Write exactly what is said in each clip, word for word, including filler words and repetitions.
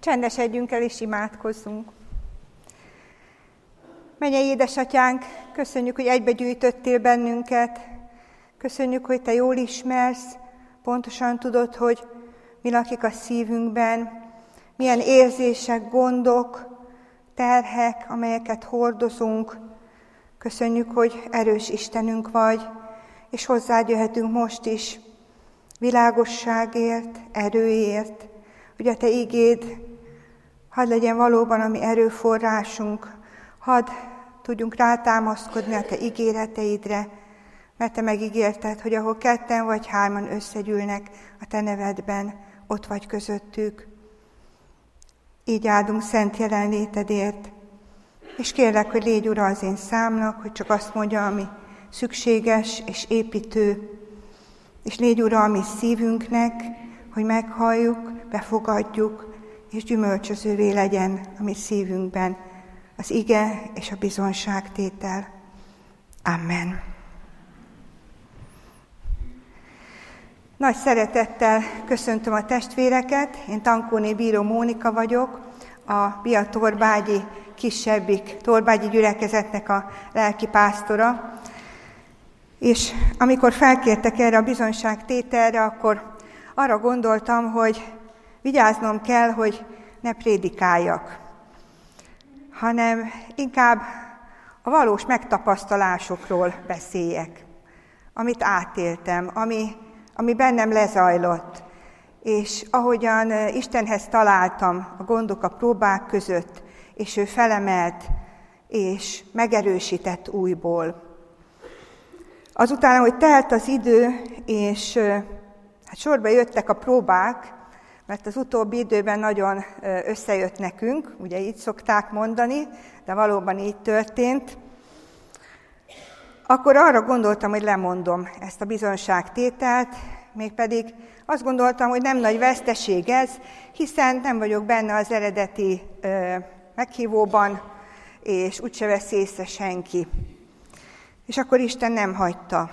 Csendesedjünk el és imádkozzunk. Mennyei édesatyánk, köszönjük, hogy egybegyűjtöttél bennünket. Köszönjük, hogy te jól ismersz, pontosan tudod, hogy mi lakik a szívünkben, milyen érzések, gondok, terhek, amelyeket hordozunk. Köszönjük, hogy erős Istenünk vagy, és hozzád jöhetünk most is világosságért, erőért, hogy a te igéd hadd legyen valóban a mi erőforrásunk, hadd tudjunk rátámaszkodni a te ígéreteidre, mert te megígérted, hogy ahol ketten vagy hárman összegyűlnek a te nevedben, ott vagy közöttük. Így áldunk szent jelenlétedért, és kérlek, hogy légy ura az én számnak, hogy csak azt mondja, ami szükséges és építő, és légy ura a mi szívünknek, hogy meghalljuk, befogadjuk, és gyümölcsözővé legyen a mi szívünkben az ige és a bizonságtétel. Amen. Nagy szeretettel köszöntöm a testvéreket, én Tankóné Bíró Mónika vagyok, a Bia Torbágyi kisebbik Torbágyi gyülekezetnek a lelkipásztora, és amikor felkértek erre a bizonyságtételre, akkor arra gondoltam, hogy vigyáznom kell, hogy ne prédikáljak, hanem inkább a valós megtapasztalásokról beszéljek, amit átéltem, ami, ami bennem lezajlott, és ahogyan Istenhez találtam a gondok, a próbák között, és ő felemelt, és megerősített újból. Azután, hogy telt az idő, és hát sorba jöttek a próbák, mert az utóbbi időben nagyon összejött nekünk, ugye így szokták mondani, de valóban így történt, akkor arra gondoltam, hogy lemondom ezt a bizonyságtételt, mégpedig azt gondoltam, hogy nem nagy veszteség ez, hiszen nem vagyok benne az eredeti ö, meghívóban, és úgyse vesz észre senki. És akkor Isten nem hagyta.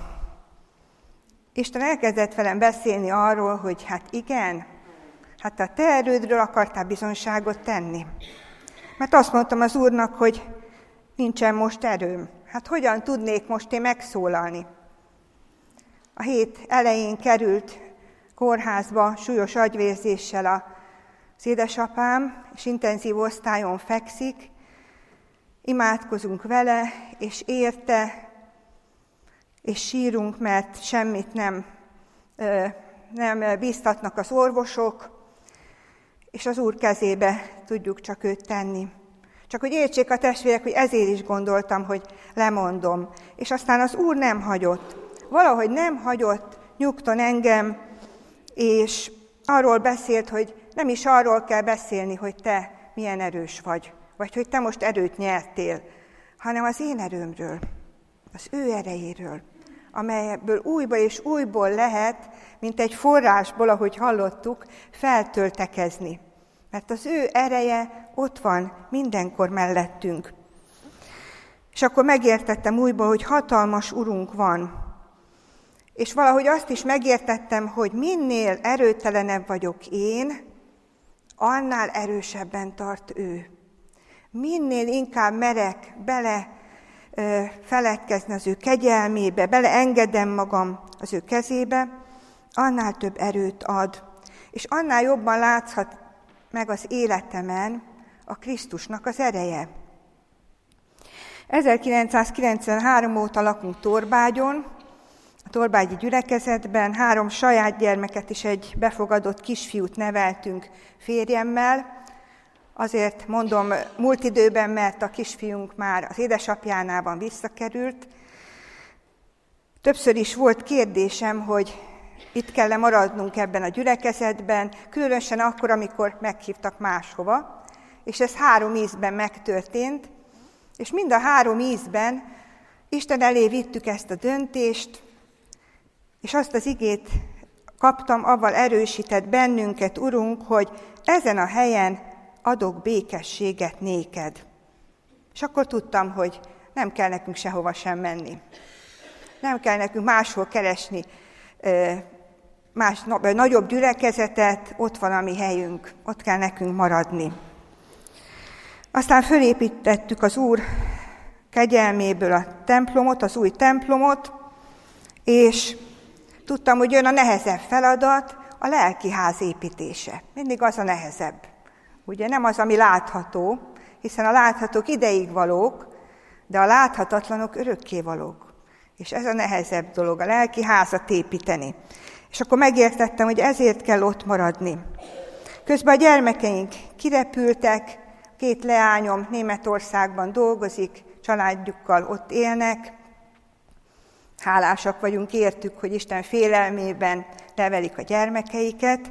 Isten elkezdett velem beszélni arról, hogy hát igen, hát a te erődről akartál bizonyságot tenni. Mert azt mondtam az Úrnak, hogy nincsen most erőm. Hát hogyan tudnék most én megszólalni? A hét elején került kórházba súlyos agyvérzéssel az édesapám, és intenzív osztályon fekszik. Imádkozunk vele, és érte, és sírunk, mert semmit nem, nem bíztatnak az orvosok, és az Úr kezébe tudjuk csak őt tenni. Csak hogy értsék a testvérek, hogy ezért is gondoltam, hogy lemondom. És aztán az Úr nem hagyott. Valahogy nem hagyott nyugton engem, és arról beszélt, hogy nem is arról kell beszélni, hogy te milyen erős vagy, vagy hogy te most erőt nyertél, hanem az én erőmről, az ő erejéről, amelyből újból és újból lehet, mint egy forrásból, ahogy hallottuk, feltöltekezni. Mert az ő ereje ott van mindenkor mellettünk. És akkor megértettem újból, hogy hatalmas Urunk van. És valahogy azt is megértettem, hogy minél erőtelenebb vagyok én, annál erősebben tart ő. Minél inkább merek bele ö, feledkezni az ő kegyelmébe, beleengedem magam az ő kezébe, annál több erőt ad. És annál jobban láthat meg az életemen a Krisztusnak az ereje. ezerkilencszázkilencvenhárom óta lakunk Torbágyon, a Torbágyi gyülekezetben, három saját gyermeket és egy befogadott kisfiút neveltünk férjemmel. Azért mondom múlt időben, mert a kisfiunk már az édesapjánál visszakerült. Többször is volt kérdésem, hogy itt kell maradnunk ebben a gyülekezetben, különösen akkor, amikor meghívtak máshova, és ez három ízben megtörtént, és mind a három ízben Isten elé vittük ezt a döntést, és azt az igét kaptam, avval erősített bennünket, Urunk, hogy ezen a helyen adok békességet néked. És akkor tudtam, hogy nem kell nekünk sehova sem menni. Nem kell nekünk máshol keresni más nagyobb gyülekezetet, ott van a mi helyünk, ott kell nekünk maradni. Aztán fölépítettük az Úr kegyelméből a templomot, az új templomot, és tudtam, hogy jön a nehezebb feladat, a lelkiház építése. Mindig az a nehezebb. Ugye nem az, ami látható, hiszen a láthatók ideig valók, de a láthatatlanok örökké valók. És ez a nehezebb dolog, a lelkiházat építeni. És akkor megértettem, hogy ezért kell ott maradni. Közben a gyermekeink kirepültek, két leányom Németországban dolgozik, családjukkal ott élnek. Hálásak vagyunk értük, hogy Isten félelmében nevelik a gyermekeiket.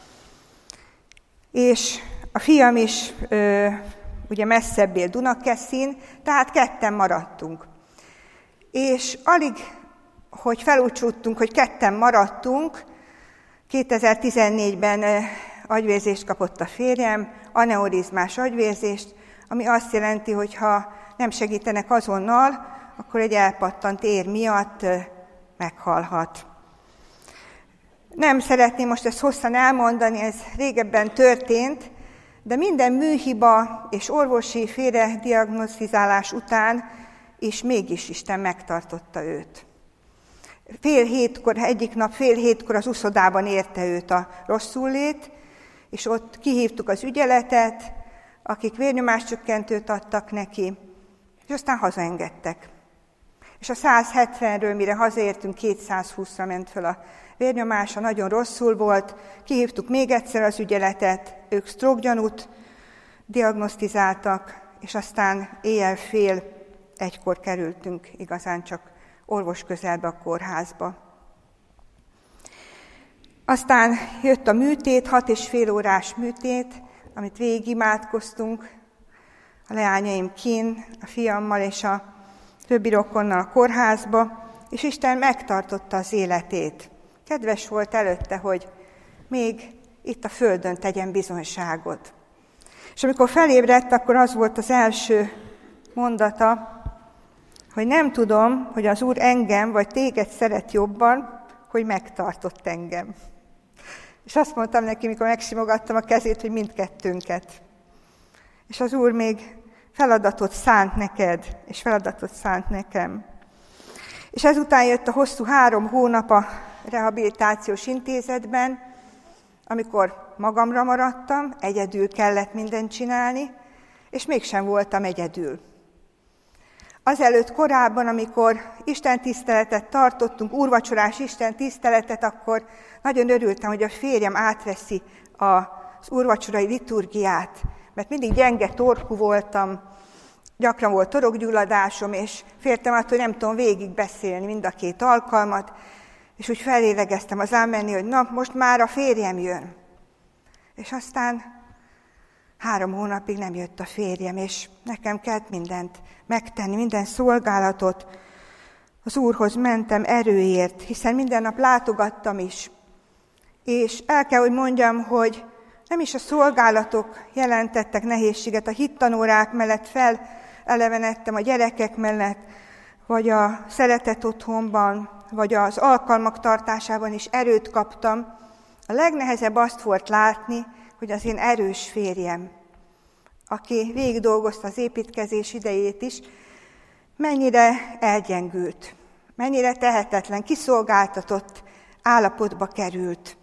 És a fiam is ö, ugye messzebb él Dunakeszin, tehát ketten maradtunk. És alig, hogy felúcsúttunk, hogy ketten maradtunk, kétezer-tizennégyben ö, agyvérzést kapott a férjem, aneurizmás agyvérzést, ami azt jelenti, hogy ha nem segítenek azonnal, akkor egy elpattant ér miatt ö, meghalhat. Nem szeretném most ezt hosszan elmondani, ez régebben történt, de minden műhiba és orvosi félrediagnosztizálás után is mégis Isten megtartotta őt. Fél hétkor, egyik nap fél hétkor az uszodában érte őt a rosszullét, és ott kihívtuk az ügyeletet, akik vérnyomáscsökkentőt adtak neki, és aztán hazaengedtek. És a száz hetvenről, mire hazaértünk, kétszázhúszra ment fel a vérnyomása, nagyon rosszul volt, kihívtuk még egyszer az ügyeletet, ők stroke gyanút diagnosztizáltak, és aztán éjjel fél egykor kerültünk igazán csak orvos közelbe a kórházba. Aztán jött a műtét, hat és fél órás műtét, amit végig imádkoztunk, a leányaim kín, a fiammal és a többi rokonnal a kórházba, és Isten megtartotta az életét. Kedves volt előtte, hogy még itt a földön tegyen bizonyságot. És amikor felébredt, akkor az volt az első mondata, hogy nem tudom, hogy az Úr engem vagy téged szeret jobban, hogy megtartott engem. És azt mondtam neki, mikor megsimogattam a kezét, hogy mindkettőnket. És az Úr még feladatot szánt neked, és feladatot szánt nekem. És ezután jött a hosszú három hónap a rehabilitációs intézetben, amikor magamra maradtam, egyedül kellett mindent csinálni, és mégsem voltam egyedül. Azelőtt korábban, amikor istentiszteletet tartottunk, úrvacsorás istentiszteletet, akkor nagyon örültem, hogy a férjem átveszi az úrvacsorai liturgiát, mert mindig gyenge torkú voltam, gyakran volt torokgyulladásom, és féltem attól, hogy nem tudom végig beszélni mind a két alkalmat, és úgy felélegeztem az ámenni, hogy na, most már a férjem jön. És aztán három hónapig nem jött a férjem, és nekem kellett mindent megtenni, minden szolgálatot. Az Úrhoz mentem erőért, hiszen minden nap látogattam is. És el kell, hogy mondjam, hogy nem is a szolgálatok jelentettek nehézséget, a hittanórák mellett felelevenedtem a gyerekek mellett, vagy a szeretet otthonban, vagy az alkalmak tartásában is erőt kaptam. A legnehezebb azt volt látni, hogy az én erős férjem, aki végig dolgozta az építkezés idejét is, mennyire elgyengült, mennyire tehetetlen, kiszolgáltatott állapotba került.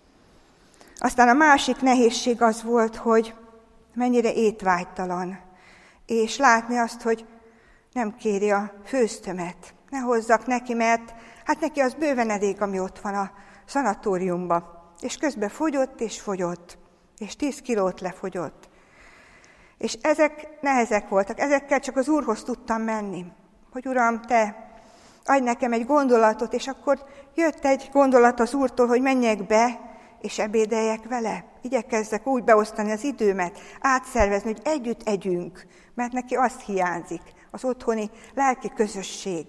Aztán a másik nehézség az volt, hogy mennyire étvágytalan, és látni azt, hogy nem kéri a főztömet, ne hozzak neki, mert hát neki az bőven elég, ami ott van a szanatóriumban. És közben fogyott és fogyott, és tíz kilót lefogyott. És ezek nehezek voltak, ezekkel csak az Úrhoz tudtam menni. Hogy Uram, Te adj nekem egy gondolatot, és akkor jött egy gondolat az Úrtól, hogy menjek be, és ebédeljek vele. Igyekezzek úgy beosztani az időmet, átszervezni, hogy együtt együnk, mert neki azt hiányzik, az otthoni lelki közösség.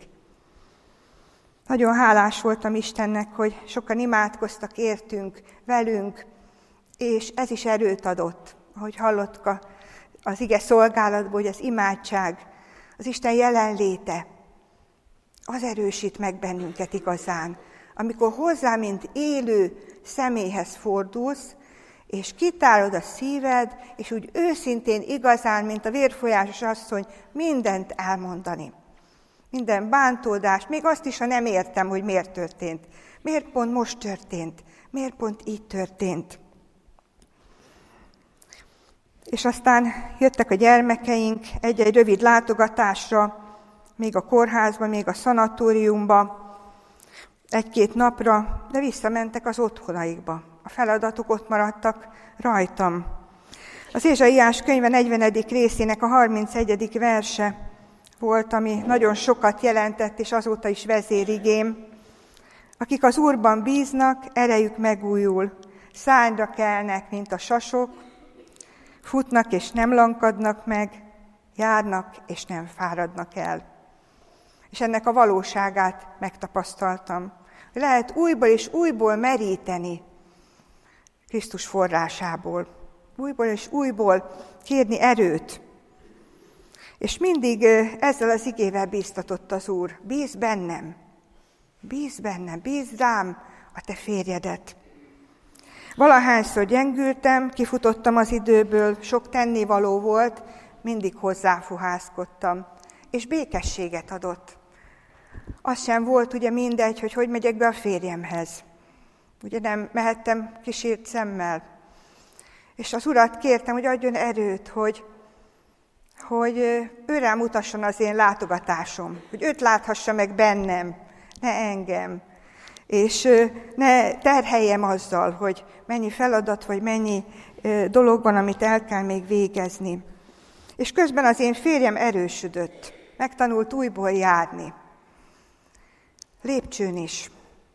Nagyon hálás voltam Istennek, hogy sokan imádkoztak értünk, velünk, és ez is erőt adott, ahogy hallottuk az ige szolgálatból, hogy az imádság, az Isten jelenléte, az erősít meg bennünket igazán. amikor hozzá, mint élő személyhez fordulsz, és kitárod a szíved, és úgy őszintén, igazán, mint a vérfolyásos asszony, mindent elmondani. Minden bántódást, még azt is, ha nem értem, hogy miért történt. Miért pont most történt? Miért pont így történt? És aztán jöttek a gyermekeink egy-egy rövid látogatásra, még a kórházba, még a szanatóriumba, egy-két napra, de visszamentek az otthonaikba. A feladatok ott maradtak rajtam. Az Ézsaiás könyve negyvenedik részének a harmincegyedik verse volt, ami nagyon sokat jelentett, és azóta is vezérigém. Akik az Úrban bíznak, erejük megújul, szárnyra kelnek, mint a sasok, futnak és nem lankadnak meg, járnak és nem fáradnak el. És ennek a valóságát megtapasztaltam. Lehet újból és újból meríteni Krisztus forrásából. Újból és újból kérni erőt. És mindig ezzel az igével bíztatott az Úr. Bízz bennem, bízz bennem, bízz rám a te férjedet. Valahányszor gyengültem, kifutottam az időből, sok tennivaló volt, mindig hozzáfuhászkodtam, és békességet adott. Az sem volt ugye mindegy, hogy hogy megyek be a férjemhez. Ugye nem mehettem kísért szemmel. És az Urat kértem, hogy adjon erőt, hogy, hogy ő rám mutasson az én látogatásom, hogy őt láthassa meg bennem, ne engem. És ne terheljem azzal, hogy mennyi feladat, vagy mennyi dolog van, amit el kell még végezni. És közben az én férjem erősödött, megtanult újból járni. Lépcsőn is.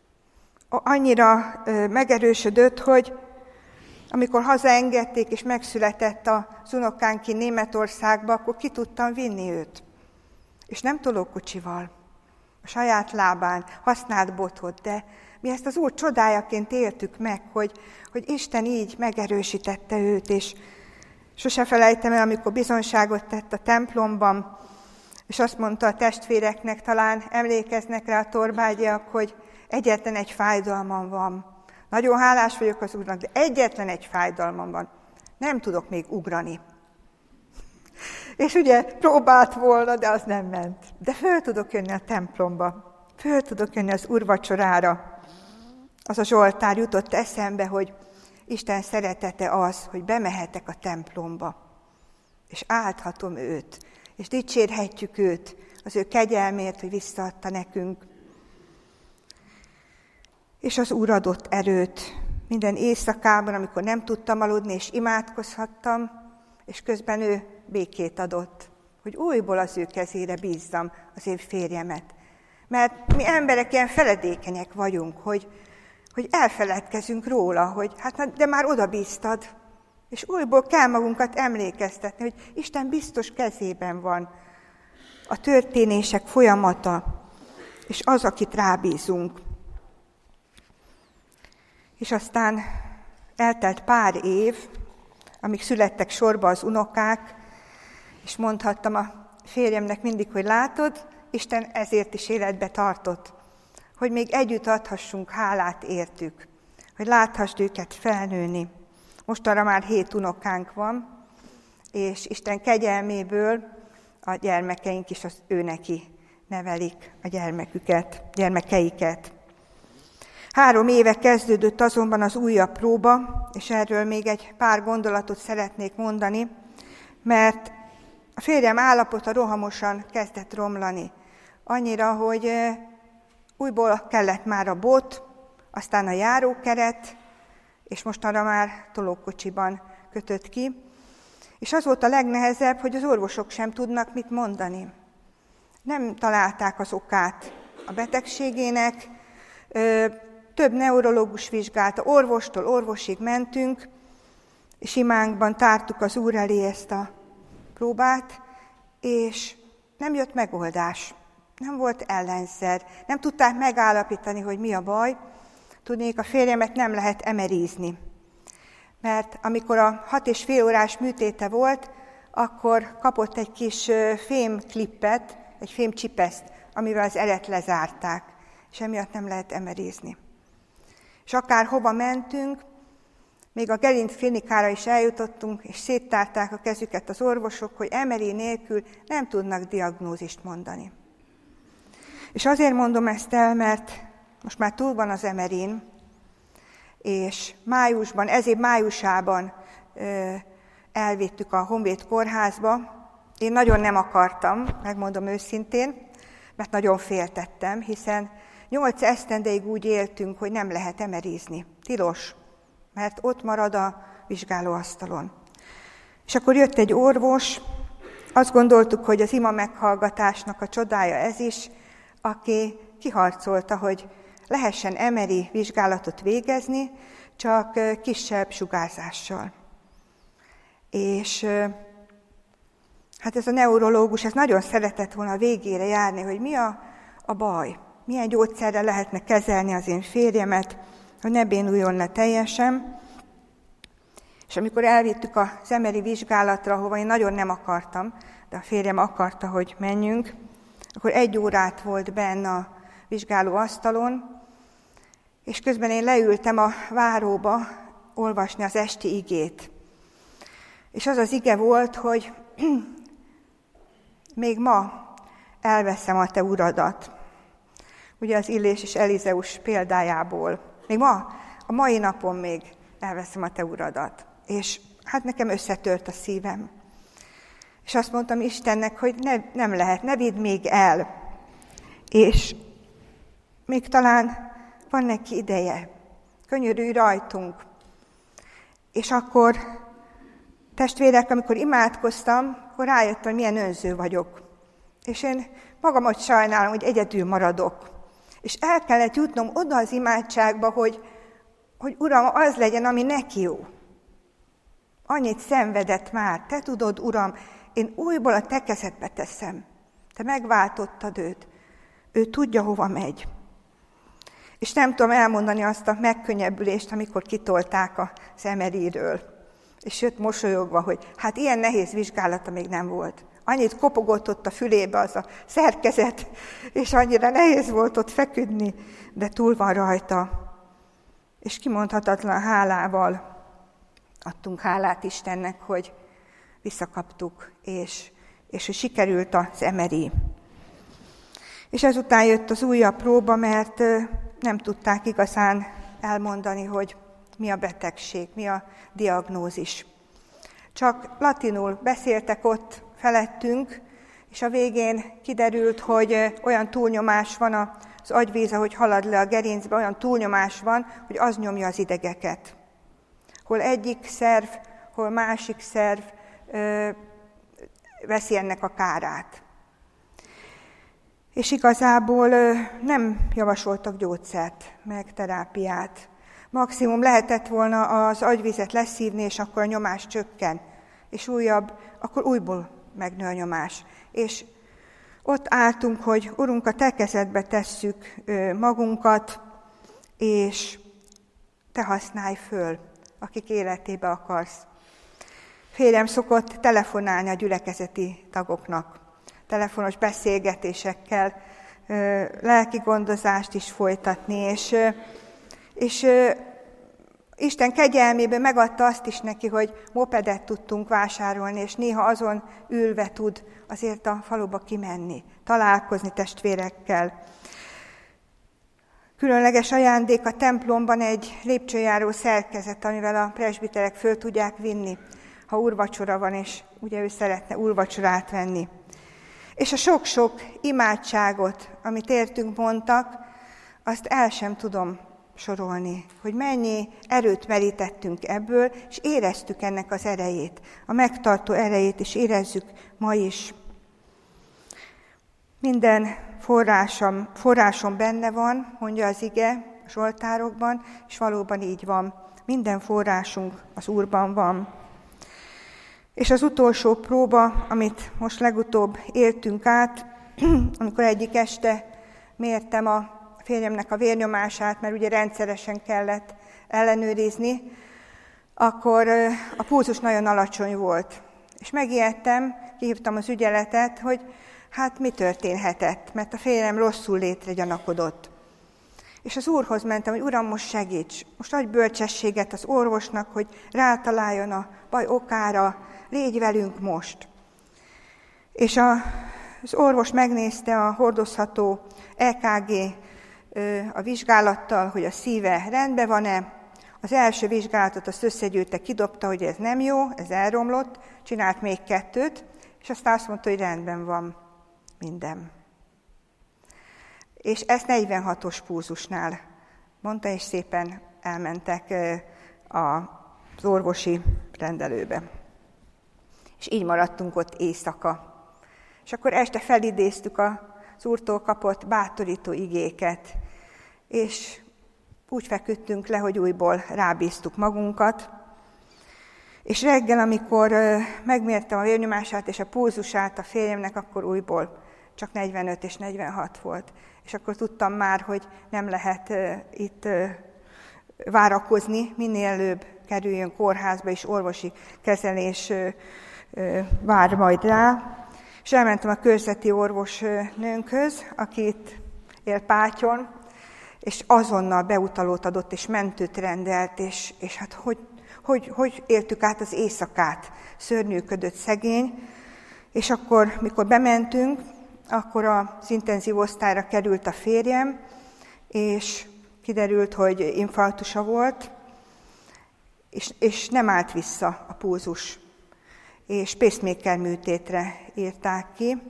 Annyira megerősödött, hogy amikor hazaengedték, és megszületett az unokánk ki Németországba, akkor ki tudtam vinni őt. És nem tolókocsival, a saját lábán, használt botot, de mi ezt az Úr csodájaként éltük meg, hogy, hogy Isten így megerősítette őt, és sose felejtem el, amikor bizonyságot tett a templomban, és azt mondta a testvéreknek, talán emlékeznek rá a torbágyiak, hogy egyetlen egy fájdalmam van. Nagyon hálás vagyok az Úrnak, de egyetlen egy fájdalmam van. Nem tudok még ugrani. És ugye próbált volna, de az nem ment. De föl tudok jönni a templomba. Föl tudok jönni az úrvacsorára. Az a Zsoltár jutott eszembe, hogy Isten szeretete az, hogy bemehetek a templomba. És áldhatom őt. És dicsérhetjük őt az ő kegyelmért, hogy visszaadta nekünk. És az Úr adott erőt minden éjszakában, amikor nem tudtam aludni, és imádkozhattam, és közben ő békét adott, hogy újból az ő kezére bízzam az én férjemet. Mert mi emberek ilyen feledékenyek vagyunk, hogy, hogy elfeledkezünk róla, hogy hát de már oda bíztad, és újból kell magunkat emlékeztetni, hogy Isten biztos kezében van a történések folyamata, és az, akit rábízunk. És aztán eltelt pár év, amíg születtek sorba az unokák, és mondhattam a férjemnek mindig, hogy látod, Isten ezért is életbe tartott, hogy még együtt adhassunk hálát értük, hogy láthassd őket felnőni. Mostanra már hét unokánk van, és Isten kegyelméből a gyermekeink is az ő neki nevelik a gyermeküket, gyermekeiket. Három éve kezdődött azonban az újabb próba, és erről még egy pár gondolatot szeretnék mondani, mert a férjem állapota rohamosan kezdett romlani. Annyira, hogy újból kellett már a bot, aztán a járókeret, és mostanra már tolókocsiban kötött ki. És az volt a legnehezebb, hogy az orvosok sem tudnak mit mondani. Nem találták az okát a betegségének, több neurológus vizsgálta, orvostól orvosig mentünk, és imánkban tártuk az Úr elé ezt a próbát, és nem jött megoldás, nem volt ellenszer, nem tudták megállapítani, hogy mi a baj. Tudnék, a férjemet nem lehet emerízni, mert amikor a hat és fél órás műtéte volt, akkor kapott egy kis fémklippet, egy fémcsipeszt, amivel az eret lezárták. és emiatt nem lehet emerézni. És akár hova mentünk, még a gerinc klinikára is eljutottunk, és széttárták a kezüket az orvosok, hogy em er i nélkül nem tudnak diagnózist mondani. És azért mondom ezt el, mert most már túl van az em er in, és májusban, ez év májusában ö, elvittük a Honvéd kórházba. Én nagyon nem akartam, megmondom őszintén, mert nagyon féltettem, hiszen nyolc esztendeig úgy éltünk, hogy nem lehet emerizni. Tilos, mert ott marad a vizsgálóasztalon. És akkor jött egy orvos, azt gondoltuk, hogy az ima meghallgatásnak a csodája ez is, aki kiharcolta, hogy lehessen em er i vizsgálatot végezni, csak kisebb sugárzással. És hát ez a neurológus, ez nagyon szeretett volna a végére járni, hogy mi a, a baj, milyen gyógyszerrel lehetne kezelni az én férjemet, hogy ne bénuljon le teljesen. És amikor elvittük az em er i vizsgálatra, ahova én nagyon nem akartam, de a férjem akarta, hogy menjünk, akkor egy órát volt benne a vizsgálóasztalon, és közben én leültem a váróba olvasni az esti igét. És az az ige volt, hogy még ma elveszem a te uradat. Ugye az Illés és Elizeus példájából. Még ma, a mai napon még elveszem a te uradat. És hát nekem összetört a szívem. És azt mondtam Istennek, hogy ne, nem lehet, ne vidd még el. És még talán van neki ideje. Könyörülj rajtunk. És akkor, testvérek, amikor imádkoztam, akkor rájöttem, hogy milyen önző vagyok. És én magamat sajnálom, hogy egyedül maradok. És el kellett jutnom oda az imádságba, hogy, hogy Uram, az legyen, ami neki jó. Annyit szenvedett már, te tudod, Uram, én újból a te kezedbe teszem. Te megváltottad őt. Ő tudja, hova megy. És nem tudom elmondani azt a megkönnyebbülést, amikor kitolták az em er i-ről. És jött mosolyogva, hogy hát ilyen nehéz vizsgálata még nem volt. Annyit kopogott ott a fülébe az a szerkezet, és annyira nehéz volt ott feküdni, de túl van rajta. És kimondhatatlan hálával adtunk hálát Istennek, hogy visszakaptuk, és, és hogy sikerült az em er i. És ezután jött az újabb próba, mert nem tudták igazán elmondani, hogy mi a betegség, mi a diagnózis. Csak latinul beszéltek ott felettünk, és a végén kiderült, hogy olyan túlnyomás van az agyvíz, ahogy halad le a gerincbe, olyan túlnyomás van, hogy az nyomja az idegeket. Hol egyik szerv, hol másik szerv ö, veszi ennek a kárát. És igazából ö, nem javasoltak gyógyszert, meg terápiát. Maximum lehetett volna az agyvizet leszívni, és akkor a nyomás csökken. És újabb, akkor újból megnő a nyomás. És ott álltunk, hogy Urunk, a te kezedbe tesszük magunkat, és te használj föl, akik életébe akarsz. Férjem szokott telefonálni a gyülekezeti tagoknak, telefonos beszélgetésekkel, lelki gondozást is folytatni, és, és Isten kegyelméből megadta azt is neki, hogy mopedet tudtunk vásárolni, és néha azon ülve tud azért a faluba kimenni, találkozni testvérekkel. Különleges ajándék a templomban egy lépcsőjáró szerkezet, amivel a presbiterek föl tudják vinni, ha úrvacsora van, és ugye ő szeretne úrvacsorát venni. És a sok-sok imádságot, amit értünk mondtak, azt el sem tudom sorolni, hogy mennyi erőt merítettünk ebből, és éreztük ennek az erejét, a megtartó erejét, és érezzük ma is. Minden forrásom, forrásom benne van, mondja az ige a zsoltárokban, és valóban így van. Minden forrásunk az Úrban van. És az utolsó próba, amit most legutóbb éltünk át, amikor egyik este mértem a férjemnek a vérnyomását, mert ugye rendszeresen kellett ellenőrizni, akkor a pulzus nagyon alacsony volt. És megijedtem, kihívtam az ügyeletet, hogy hát mi történhetett, mert a férjem rosszul létre gyanakodott. És az Úrhoz mentem, hogy Uram, most segíts, most adj bölcsességet az orvosnak, hogy rátaláljon a baj okára, légy velünk most. És a, az orvos megnézte a hordozható é ká gé a vizsgálattal, hogy a szíve rendben van-e. Az első vizsgálatot azt összegyűjte, kidobta, hogy ez nem jó, ez elromlott, csinált még kettőt, és aztán azt mondta, hogy rendben van minden. És ezt negyvenhatos pulzusnál mondta, és szépen elmentek az orvosi rendelőbe. És így maradtunk ott éjszaka. És akkor este felidéztük az Úrtól kapott bátorító igéket, és úgy feküdtünk le, hogy újból rábíztuk magunkat. És reggel, amikor megmértem a vérnyomását és a pulzusát a férjemnek, akkor újból csak negyvenöt és negyvenhat volt. És akkor tudtam már, hogy nem lehet uh, itt uh, várakozni, minél előbb kerüljön kórházba, és orvosi kezelés uh, uh, vár majd rá. És elmentem a körzeti orvosnőnkhöz, aki itt él Pátyon, és azonnal beutalót adott, és mentőt rendelt, és, és hát hogy, hogy, hogy éltük át az éjszakát, szörnyűködött szegény. És akkor, mikor bementünk, akkor az intenzív osztályra került a férjem, és kiderült, hogy infarktusa volt, és, és nem állt vissza a pulzus, és pacemaker műtétre írták ki,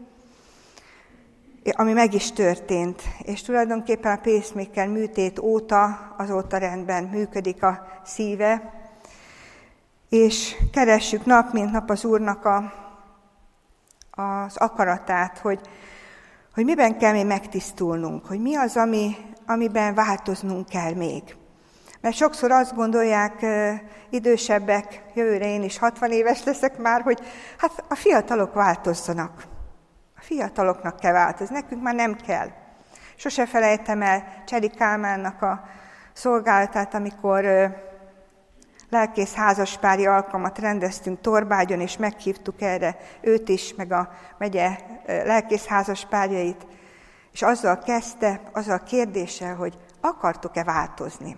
ami meg is történt. És tulajdonképpen a pacemaker műtét óta, azóta rendben működik a szíve, és keressük nap mint nap az Úrnak a, az akaratát, hogy hogy miben kell még megtisztulnunk, hogy mi az, ami, amiben változnunk kell még. Mert sokszor azt gondolják idősebbek, jövőre én is hatvan éves leszek már, hogy hát a fiatalok változzanak. A fiataloknak kell változni, nekünk már nem kell. Sose felejtem el Cseri Kálmánnak a szolgálatát, amikor lelkész házaspári alkalmat rendeztünk Torbágyon, és meghívtuk erre őt is, meg a megye lelkész házaspárjait, és azzal kezdte, azzal a kérdéssel, hogy akartok-e változni.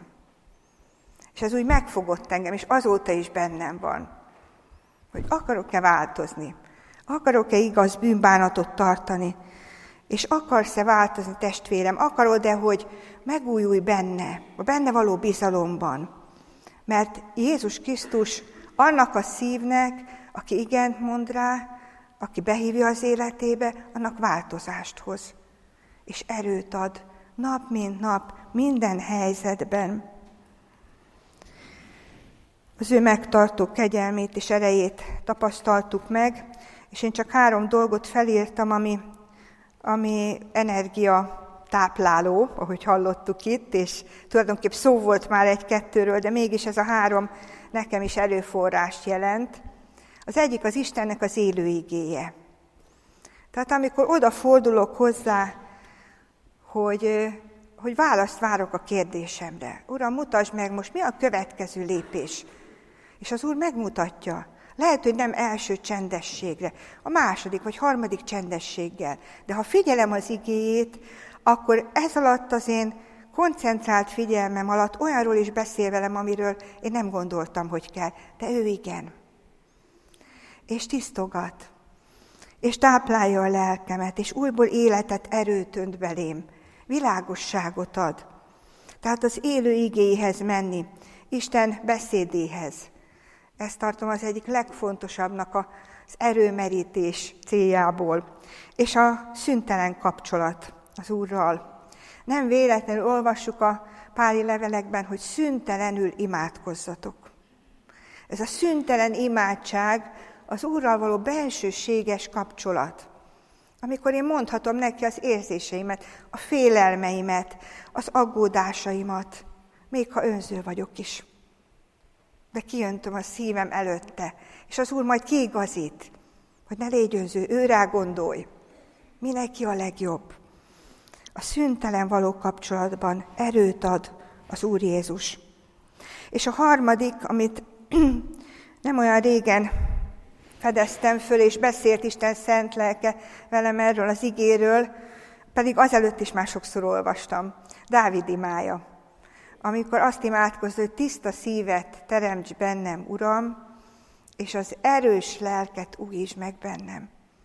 És ez úgy megfogott engem, és azóta is bennem van, hogy akarok-e változni, akarok-e igaz bűnbánatot tartani, és akarsz-e változni, testvérem, akarod-e, hogy megújulj benne, a benne való bizalomban. Mert Jézus Krisztus annak a szívnek, aki igent mond rá, aki behívja az életébe, annak változást hoz. És erőt ad nap mint nap, minden helyzetben. Az ő megtartó kegyelmét és erejét tapasztaltuk meg, és én csak három dolgot felírtam, ami, ami energia tápláló, ahogy hallottuk itt, és tulajdonképp szó volt már egy-kettőről, de mégis ez a három nekem is erőforrást jelent. Az egyik az Istennek az élő igéje. Tehát amikor odafordulok hozzá, hogy, hogy választ várok a kérdésemre. Uram, mutasd meg most, mi a következő lépés. És az Úr megmutatja. Lehet, hogy nem első csendességre, a második vagy harmadik csendességgel. De ha figyelem az igéjét, akkor ez alatt az én koncentrált figyelmem alatt olyanról is beszél velem, amiről én nem gondoltam, hogy kell. De ő igen. És tisztogat. És táplálja a lelkemet, és újból életet, erőt önt belém. Világosságot ad. Tehát az élő igéhez menni, Isten beszédéhez. Ezt tartom az egyik legfontosabbnak az erőmerítés céljából. És a szüntelen kapcsolat az Úrral. Nem véletlenül olvassuk a páli levelekben, hogy szüntelenül imádkozzatok. Ez a szüntelen imádság az Úrral való bensőséges kapcsolat. Amikor én mondhatom neki az érzéseimet, a félelmeimet, az aggódásaimat, még ha önző vagyok is. De kijöntöm a szívem előtte, és az Úr majd kiigazít, hogy ne légy önző, ő rá gondolj. Mi neki a legjobb? A szüntelen való kapcsolatban erőt ad az Úr Jézus. És a harmadik, amit nem olyan régen fedeztem föl, és beszélt Isten szent lelke velem erről az igéről, pedig azelőtt is már sokszor olvastam. Dávid imája, amikor azt imádkozza, hogy tiszta szívet teremts bennem, Uram, és az erős lelket újítsd meg bennem.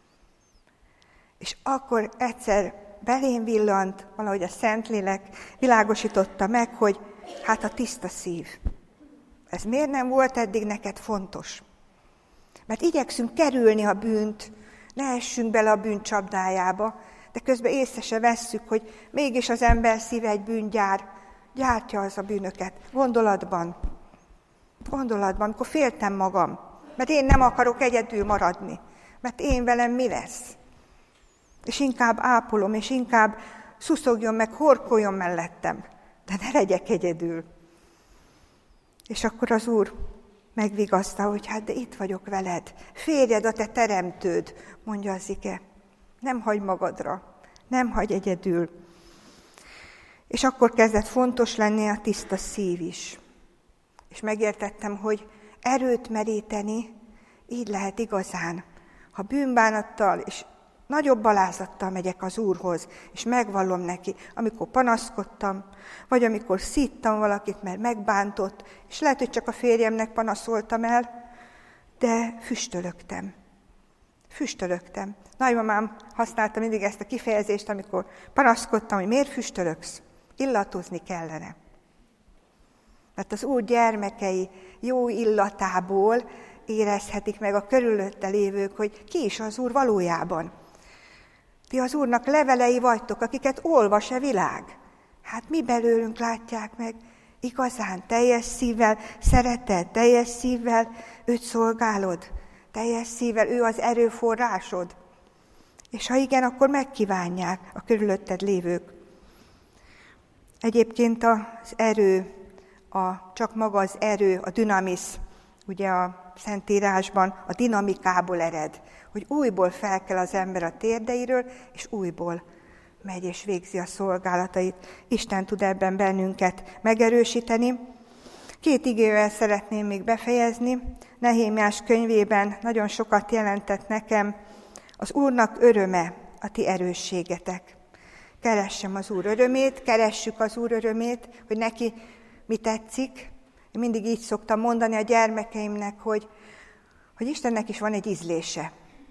És akkor egyszer belém villant, valahogy a Szentlélek világosította meg, hogy hát a tiszta szív. Ez miért nem volt eddig neked fontos? Mert igyekszünk kerülni a bűnt, ne essünk bele a bűn csapdájába, de közben észre se vesszük, hogy mégis az ember szíve egy bűngyár, gyártja az a bűnöket. Gondolatban, gondolatban, amikor féltem magam, mert én nem akarok egyedül maradni, mert én velem mi lesz? És inkább ápolom, és inkább szuszogjon meg, horkoljon mellettem, de ne legyek egyedül. És akkor az Úr megvigasztal, hogy hát de itt vagyok veled, férjed a te teremtőd, mondja az ige. Nem hagy magadra, nem hagy egyedül. És akkor kezdett fontos lenni a tiszta szív is. És megértettem, hogy erőt meríteni, így lehet igazán. Ha bűnbánattal és nagyobb alázattal megyek az Úrhoz, és megvallom neki, amikor panaszkodtam, vagy amikor szíttam valakit, mert megbántott, és lehet, hogy csak a férjemnek panaszoltam el, de füstölögtem. Füstölögtem. Nagymamám használta mindig ezt a kifejezést, amikor panaszkodtam, hogy miért füstölögsz? Illatozni kellene. Mert az Úr gyermekei jó illatából érezhetik meg a körülötte lévők, hogy ki is az Úr valójában. Ti az Úrnak levelei vagytok, akiket olvas a világ. Hát mi belőlünk látják meg igazán, teljes szívvel szereted, teljes szívvel őt szolgálod, teljes szívvel ő az erőforrásod. És ha igen, akkor megkívánják a körülötted lévők. Egyébként az erő, a, csak maga az erő, a dinamisz, ugye a Szentírásban a dinamikából ered, hogy újból felkel az ember a térdeiről, és újból megy és végzi a szolgálatait. Isten tud ebben bennünket megerősíteni. Két igével szeretném még befejezni. Nehémiás könyvében nagyon sokat jelentett nekem az Úrnak öröme, a ti erősségetek. Keressem az Úr örömét, keressük az Úr örömét, hogy neki mi tetszik. Én mindig így szoktam mondani a gyermekeimnek, hogy, hogy Istennek is van egy ízlése.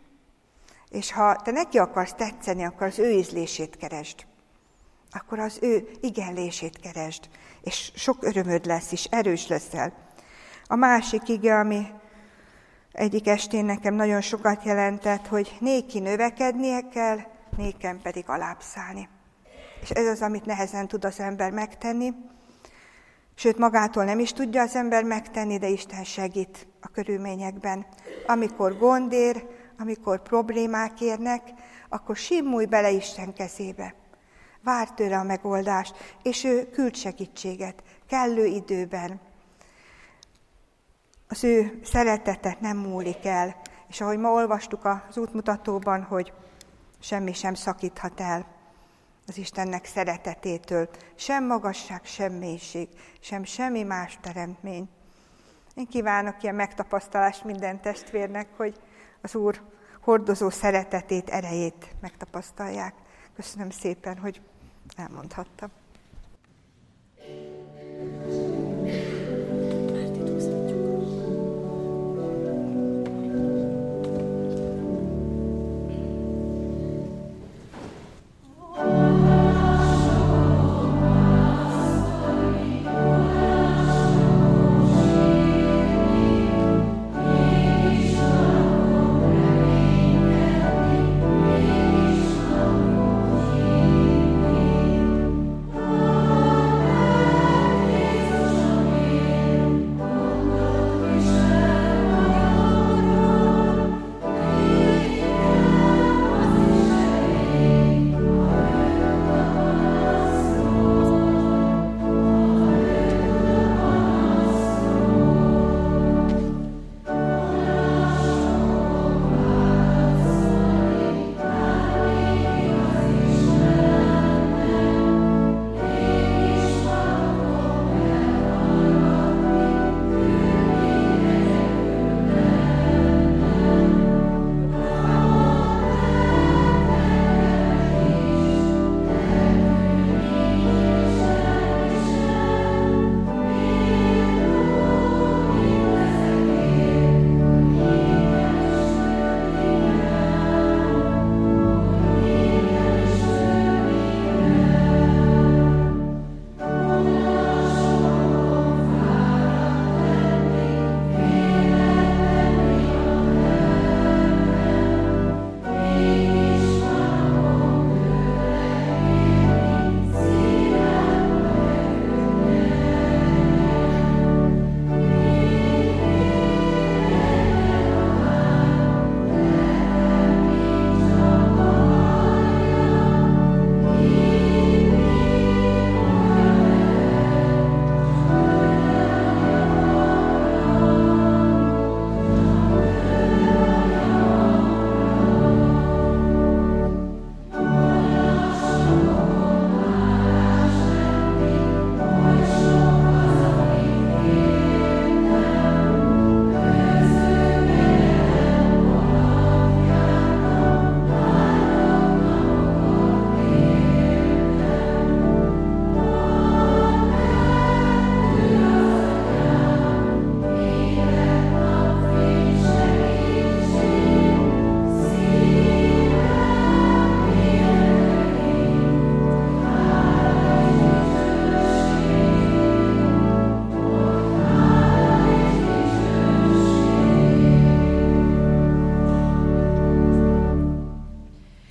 És ha te neki akarsz tetszeni, akkor az ő ízlését keresd. Akkor az ő igenlését keresd. És sok örömöd lesz, és erős leszel. A másik ige, ami egyik estén nekem nagyon sokat jelentett, hogy néki növekednie kell, nékem pedig alábbszállni. És ez az, amit nehezen tud az ember megtenni. Sőt, magától nem is tudja az ember megtenni, de Isten segít a körülményekben. Amikor gond ér, amikor problémák érnek, akkor simulj bele Isten kezébe. Várj tőle a megoldást, és ő küld segítséget, kellő időben. Az ő szeretete nem múlik el, és ahogy ma olvastuk az útmutatóban, hogy semmi sem szakíthat el az Istennek szeretetétől, sem magasság, sem mélység, sem semmi más teremtmény. Én kívánok ilyen megtapasztalást minden testvérnek, hogy az Úr hordozó szeretetét, erejét megtapasztalják. Köszönöm szépen, hogy elmondhattam.